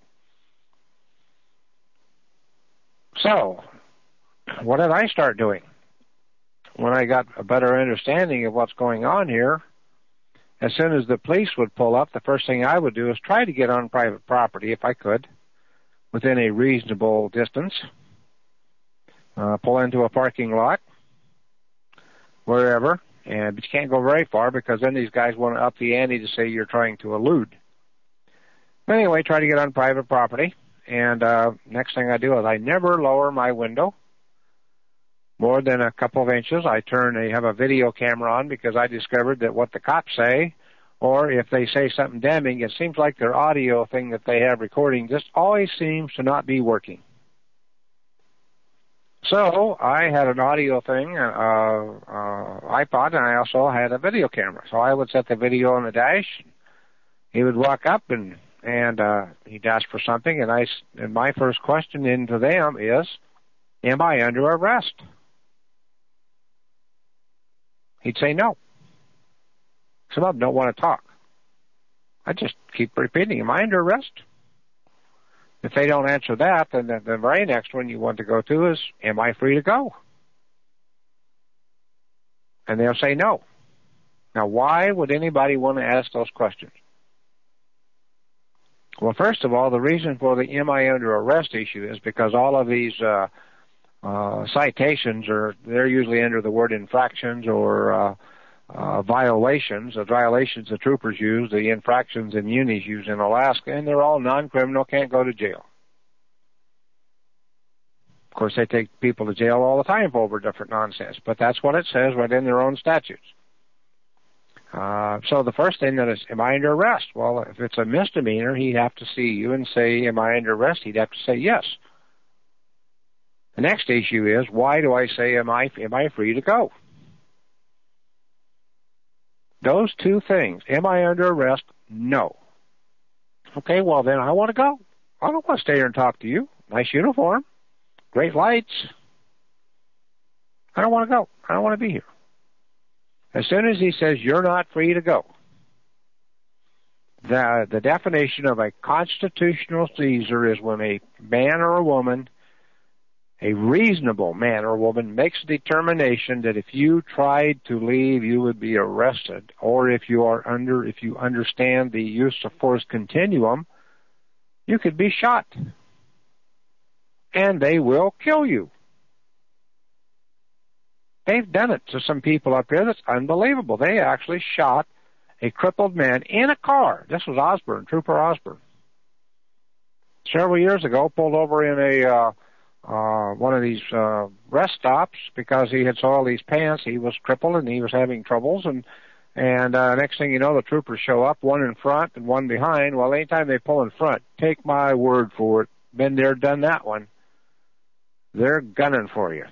So, what did I start doing? When I got a better understanding of what's going on here, as soon as the police would pull up, the first thing I would do is try to get on private property, if I could, within a reasonable distance, pull into a parking lot, wherever, but you can't go very far because then these guys want to up the ante to say you're trying to elude. But anyway, try to get on private property, and next thing I do is I never lower my window more than a couple of inches. I have a video camera on because I discovered that what the cops say, or if they say something damning, it seems like their audio thing that they have recording just always seems to not be working. So I had an audio thing, iPod, and I also had a video camera. So I would set the video on the dash. He would walk up and he'd ask for something, and my first question into them is, am I under arrest? He'd say no. Some of them don't want to talk. I just keep repeating, am I under arrest? If they don't answer that, then the very next one you want to go to is, am I free to go? And they'll say no. Now, why would anybody want to ask those questions? Well, first of all, the reason for the am I under arrest issue is because all of these citations they're usually under the word infractions or violations. The violations the troopers use, the infractions the unis use in Alaska, and they're all non-criminal, can't go to jail. Of course, they take people to jail all the time for over different nonsense, but that's what it says right in their own statutes. So the first thing that is, am I under arrest? Well, if it's a misdemeanor, he'd have to see you and say, am I under arrest? He'd have to say yes. The next issue is, why do I say, am I free to go? Those two things. Am I under arrest? No. Okay, well then I want to go. I don't want to stay here and talk to you. Nice uniform. Great lights. I don't want to go. I don't want to be here. As soon as he says you're not free to go, the definition of a constitutional seizure is when a man or a woman, a reasonable man or woman, makes a determination that if you tried to leave, you would be arrested, or if you understand the use of force continuum, you could be shot. And they will kill you. They've done it to some people up here that's unbelievable. They actually shot a crippled man in a car. This was Osborne, Trooper Osborne. Several years ago, pulled over in a one of these rest stops because he had soiled these pants. He was crippled and he was having troubles. And next thing you know, the troopers show up, one in front and one behind. Well, anytime they pull in front, take my word for it, been there, done that one. They're gunning for you.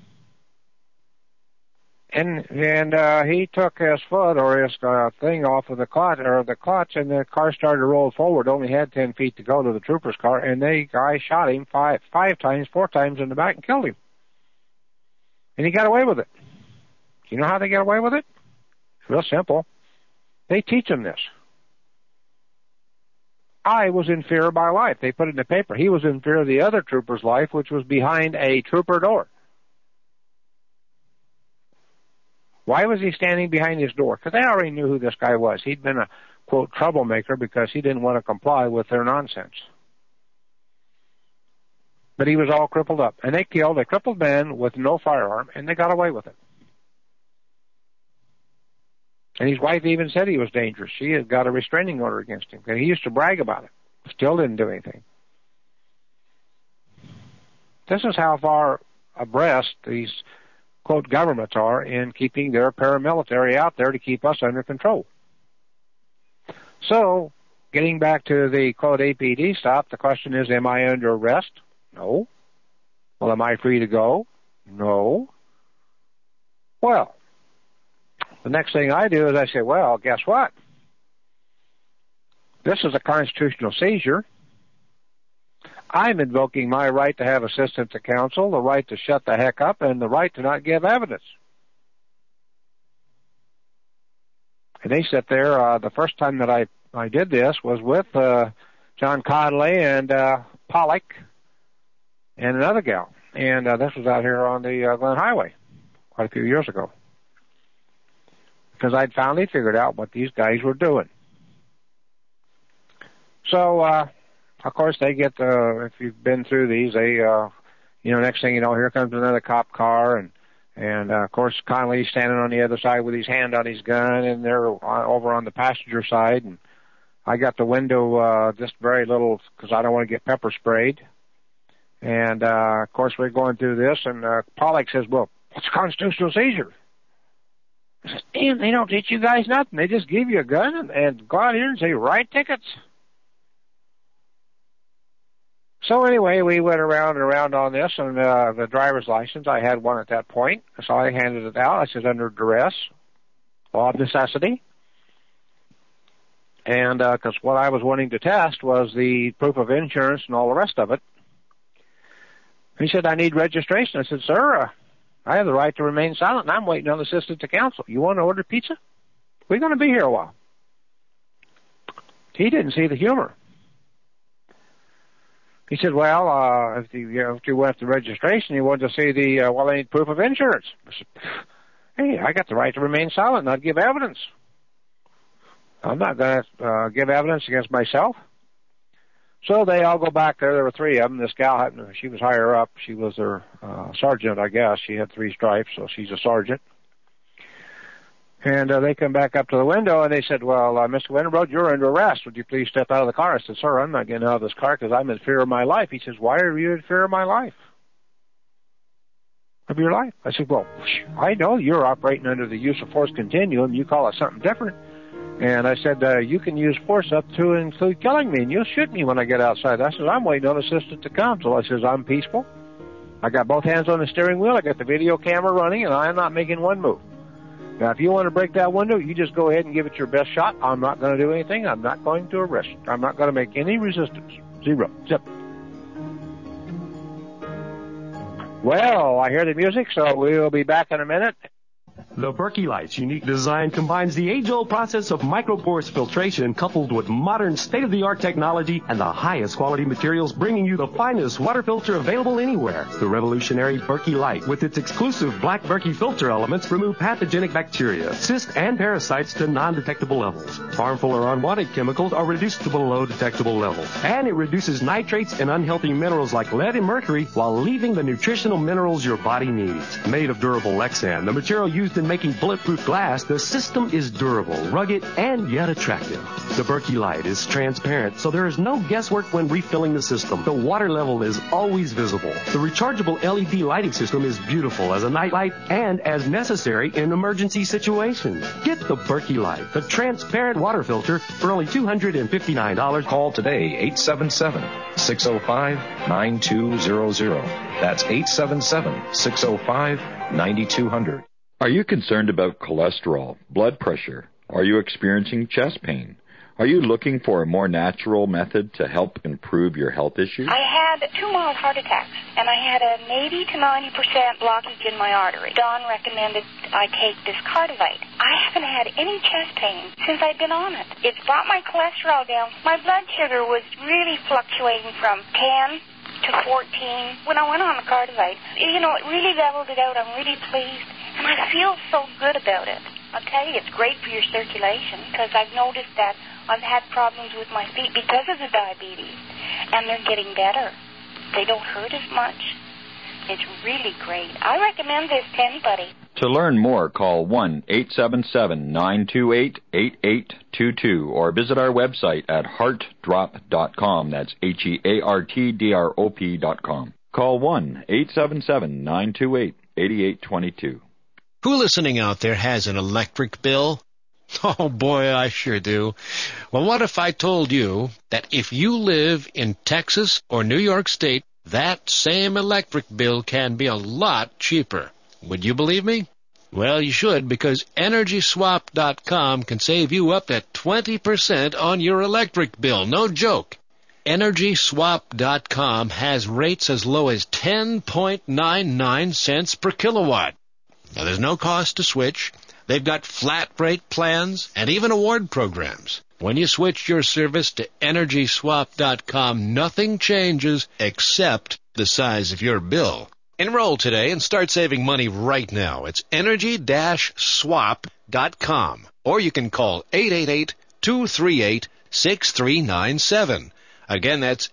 And he took his foot or his thing off of the clutch, and the car started to roll forward. Only had 10 feet to go to the trooper's car, and the guy shot him four times in the back and killed him. And he got away with it. You know how they get away with it? It's real simple. They teach them this. I was in fear of my life. They put it in the paper. He was in fear of the other trooper's life, which was behind a trooper door. Why was he standing behind his door? Because they already knew who this guy was. He'd been a, quote, troublemaker because he didn't want to comply with their nonsense. But he was all crippled up. And they killed a crippled man with no firearm, and they got away with it. And his wife even said he was dangerous. She had got a restraining order against him. And he used to brag about it. Still didn't do anything. This is how far abreast these, quote, governments are in keeping their paramilitary out there to keep us under control. So, getting back to the, quote, APD stop, the question is, am I under arrest? No. Well, am I free to go? No. Well, the next thing I do is I say, well, guess what? This is a constitutional seizure. I'm invoking my right to have assistance of counsel, the right to shut the heck up, and the right to not give evidence. And they sit there. The first time that I did this was with John Conley and Pollock and another gal. And this was out here on the Glen Highway quite a few years ago. Because I'd finally figured out what these guys were doing. So, of course, they get, if you've been through these, they, next thing you know, here comes another cop car, and of course, Conley's standing on the other side with his hand on his gun, and they're over on the passenger side, and I got the window just very little, because I don't want to get pepper sprayed. And, of course, we're going through this, and Pollock says, well, what's a constitutional seizure? I said, damn, they don't teach you guys nothing. They just give you a gun and go out here and say, write tickets. So anyway, we went around and around on this, and the driver's license, I had one at that point, so I handed it out. I said, under duress, law of necessity. And because what I was wanting to test was the proof of insurance and all the rest of it. He said, I need registration. I said, sir, I have the right to remain silent, and I'm waiting on the assistant to counsel. You want to order pizza? We're going to be here a while. He didn't see the humor. He said, well, if you went to registration, you wanted to see the, I need proof of insurance. I said, hey, I got the right to remain silent, not give evidence. I'm not going to give evidence against myself. So they all go back there. There were three of them. This gal, she was higher up. She was their sergeant, I guess. She had 3 stripes, so she's a sergeant. And they come back up to the window, and they said, well, Mr. Winterbrod, you're under arrest. Would you please step out of the car? I said, sir, I'm not getting out of this car because I'm in fear of my life. He says, why are you in fear of my life? Of your life? I said, well, I know you're operating under the use of force continuum. You call it something different. And I said, you can use force up to and include killing me, and you'll shoot me when I get outside. I said, I'm waiting on assistant to counsel. I says, I'm peaceful. I got both hands on the steering wheel. I got the video camera running, and I'm not making one move. Now, if you want to break that window, you just go ahead and give it your best shot. I'm not going to do anything. I'm not going to arrest you. I'm not going to make any resistance. Zero. Zip. Well, I hear the music, so we'll be back in a minute. The Berkey Light's unique design combines the age-old process of microporous filtration coupled with modern state-of-the-art technology and the highest quality materials, bringing you the finest water filter available anywhere. The revolutionary Berkey Light, with its exclusive black Berkey filter elements, remove pathogenic bacteria, cysts, and parasites to non-detectable levels. Harmful or unwanted chemicals are reduced to below detectable levels. And it reduces nitrates and unhealthy minerals like lead and mercury while leaving the nutritional minerals your body needs. Made of durable Lexan, the material used in making bulletproof glass, the system is durable, rugged, and yet attractive. The Berkey Light is transparent, so there is no guesswork when refilling the system. The water level is always visible. The rechargeable LED lighting system is beautiful as a night light and as necessary in emergency situations. Get the Berkey Light, the transparent water filter, for only $259. Call today, 877-605-9200. That's 877-605-9200. Are you concerned about cholesterol, blood pressure? Are you experiencing chest pain? Are you looking for a more natural method to help improve your health issues? I had 2 mild heart attacks, and I had an 80 to 90% blockage in my artery. Don recommended I take this Cardivite. I haven't had any chest pain since I've been on it. It's brought my cholesterol down. My blood sugar was really fluctuating from 10 to 14 when I went on the Cardivite. You know, it really leveled it out. I'm really pleased. And I feel so good about it. I'll tell you, it's great for your circulation because I've noticed that I've had problems with my feet because of the diabetes, and they're getting better. They don't hurt as much. It's really great. I recommend this to anybody. To learn more, call 1-877-928-8822 or visit our website at heartdrop.com. That's HEARTDROP.com. Call 1-877-928-8822. Who listening out there has an electric bill? Oh, boy, I sure do. Well, what if I told you that if you live in Texas or New York State, that same electric bill can be a lot cheaper? Would you believe me? Well, you should, because EnergySwap.com can save you up to 20% on your electric bill. No joke. EnergySwap.com has rates as low as 10.99 cents per kilowatt. Now, there's no cost to switch. They've got flat rate plans and even award programs. When you switch your service to EnergySwap.com, nothing changes except the size of your bill. Enroll today and start saving money right now. It's Energy-Swap.com. Or you can call 888-238-6397. Again, that's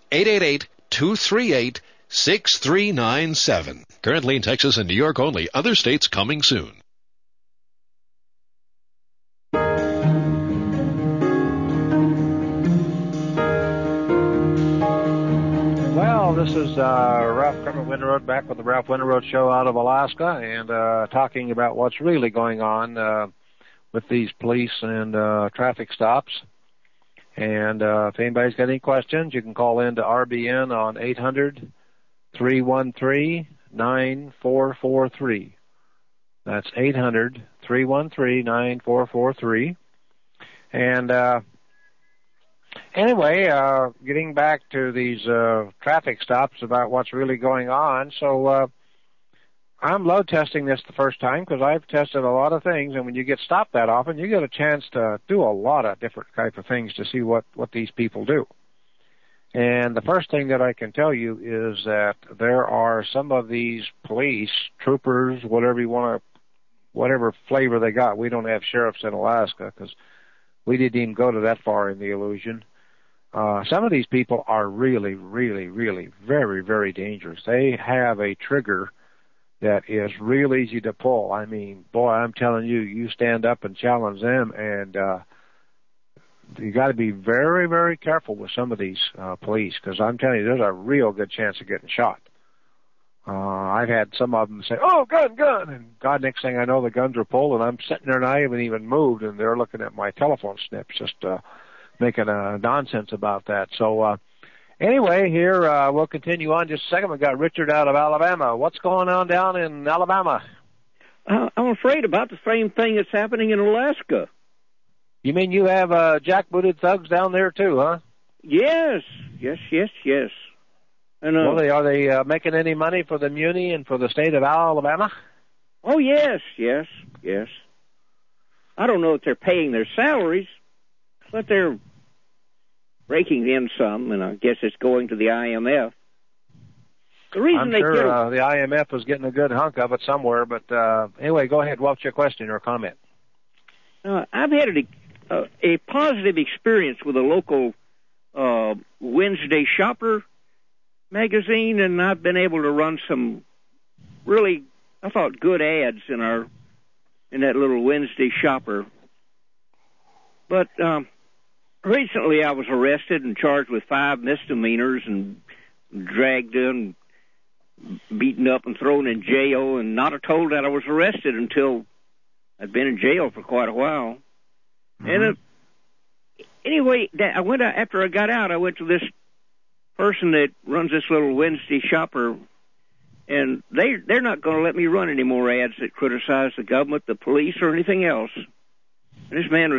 888-238-6397. Currently in Texas and New York only. Other states coming soon. Well, this is Ralph Kermit Winterroad back with the Ralph Winterroad Show out of Alaska, and talking about what's really going on with these police and traffic stops. And if anybody's got any questions, you can call in to RBN on 800-313-9443. That's 800-313-9443. And anyway, getting back to these traffic stops about what's really going on. So I'm load testing this the first time because I've tested a lot of things, and when you get stopped that often, you get a chance to do a lot of different type of things to see what these people do. And the first thing that I can tell you is that there are some of these police, troopers, whatever flavor they got. We don't have sheriffs in Alaska because we didn't even go to that far in the illusion. Some of these people are really, really, really very, very dangerous. They have a trigger that is real easy to pull. I mean, boy, I'm telling you, you stand up and challenge them, and you got to be very, very careful with some of these police, because I'm telling you, there's a real good chance of getting shot. I've had some of them say, "Oh, gun," and God, next thing I know, the guns are pulled, and I'm sitting there and I haven't even moved, and they're looking at my telephone snips, just making nonsense about that. So anyway, here we'll continue on just a second. We've got Richard out of Alabama. What's going on down in Alabama? I'm afraid about the same thing that's happening in Alaska. You mean you have jackbooted thugs down there too, huh? Yes. And, well, are they making any money for the Muni and for the state of Alabama? Oh, yes. I don't know if they're paying their salaries, but they're raking in some, and I guess it's going to the IMF. The reason I'm sure the IMF was getting a good hunk of it somewhere, but anyway, go ahead. What's your question or comment? I've had a positive experience with a local Wednesday Shopper magazine, and I've been able to run some really, I thought, good ads in that little Wednesday Shopper. But recently I was arrested and charged with 5 misdemeanors and dragged in, beaten up and thrown in jail, and not told that I was arrested until I'd been in jail for quite a while. Mm-hmm. And anyway, after I got out, I went to this person that runs this little Wednesday Shopper, and they're not going to let me run any more ads that criticize the government, the police, or anything else. And this man was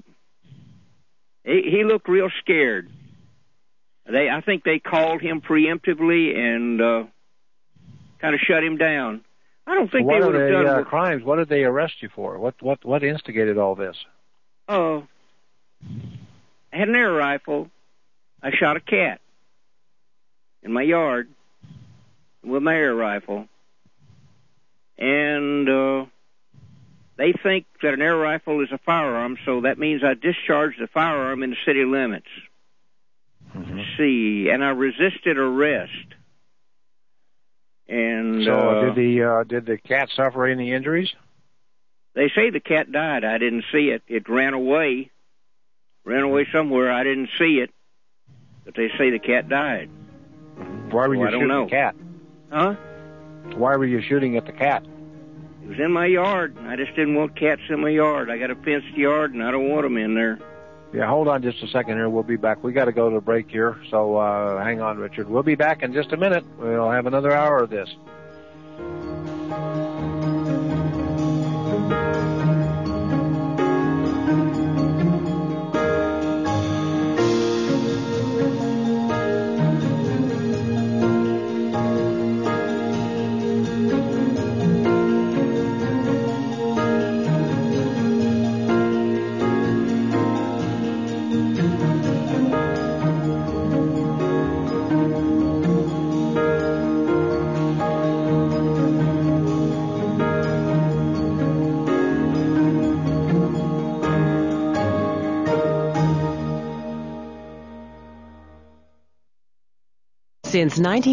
he looked real scared. I think they called him preemptively and kind of shut him down. I don't think they would have done crimes. What did they arrest you for? What instigated all this? I had an air rifle. I shot a cat in my yard with my air rifle. And they think that an air rifle is a firearm, so that means I discharged the firearm in the city limits. Mm-hmm. See, and I resisted arrest. And so did the cat suffer any injuries? They say the cat died. I didn't see it. It ran away somewhere. I didn't see it, but they say the cat died. Why were you shooting the cat? Huh? Why were you shooting at the cat? It was in my yard. I just didn't want cats in my yard. I got a fenced yard, and I don't want them in there. Yeah, hold on just a second here. We'll be back. We got to go to a break here, so hang on, Richard. We'll be back in just a minute. We'll have another hour of this. Since